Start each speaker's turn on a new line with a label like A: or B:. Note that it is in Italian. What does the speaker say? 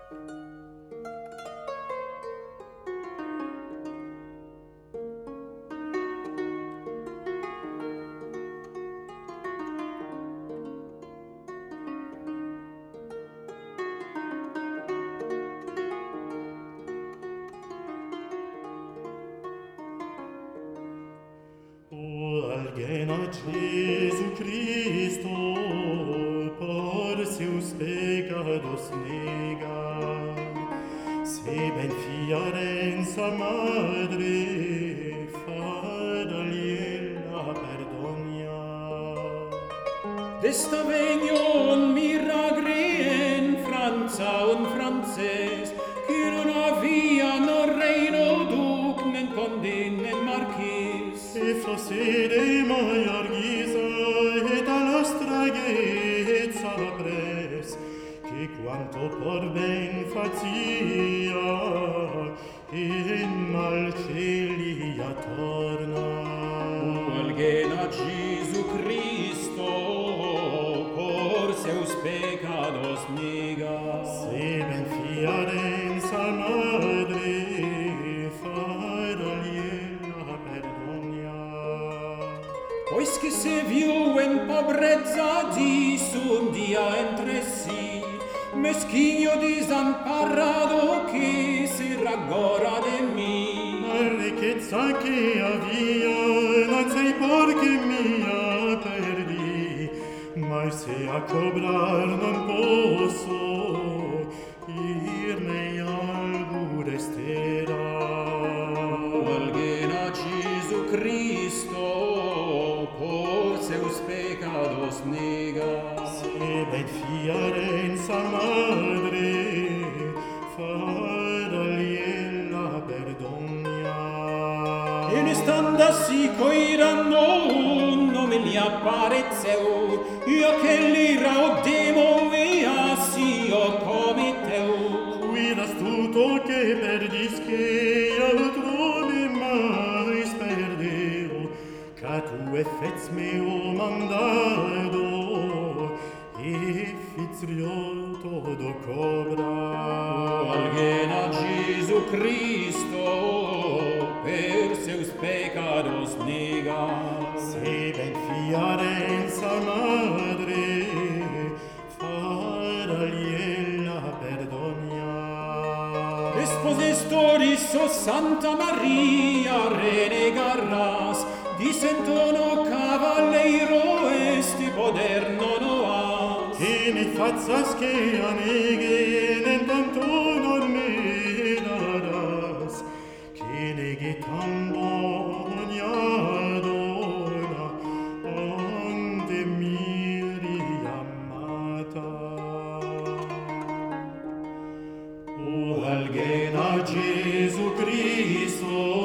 A: Algena Jesu Christo, por seus pecados nega, se ben fiarenza madre, fadaliela perdonia.
B: Desta vegnon miragri en Franza un frances, che non aviano reino duc, nen conde, nen marchis.
A: E fossede maior ghisa et a nostra ghezza pres, che quanto por ben fazia, in mal celia torna.
B: Algena Jesu Christo, por seus pecados nega.
A: Se ben fiarenza madre, fadaliela perdonia.
B: Pois que se viu en pobrezza di un dia entre si, meschino disamparado che si raggora de mi.
A: La ricchezza che avia non sei porque mia perdi, ma se a cobrar non posso, irme algo resterà.
B: Algena Jesu Christo, por seus pecados nega.
A: Se ben fiarenza madre, fadaliela perdonia.
B: En estanda si coirando uno me li appareceu, io che l'ira o demo e assi o comiteu.
A: Cuidas tutto che perdis che altro me mais perdeo, ca tu effets meo mandado, e fizrio todo cobra.
B: Algena Jesu Christo, per seus pecados nega.
A: Se ben fiarenza madre, fadaliela perdonia.
B: Desposes toris o Santa Maria renegarras, disentono cavalleiro esti poder non oas.
A: Che ne fazzas che aneghen en tanto non me daras, che neghe tambonia dona, onde miri amata. O Algena Jesu Christo,